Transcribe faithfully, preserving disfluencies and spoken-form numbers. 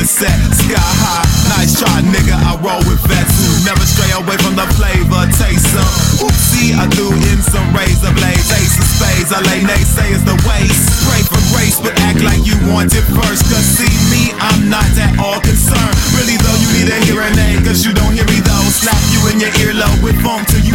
set, sky high. Nice try, nigga, I roll with vets who never stray away from the flavor. Taste some oopsie, I do in some razor blades. Ace of spades, I lay naysayers the waste. Pray for grace, but act like you want it first. Cause see me, I'm not at all concerned. Really though, you need a hearing aid, cause you don't hear me though. Slap you in your earlobe with funk till you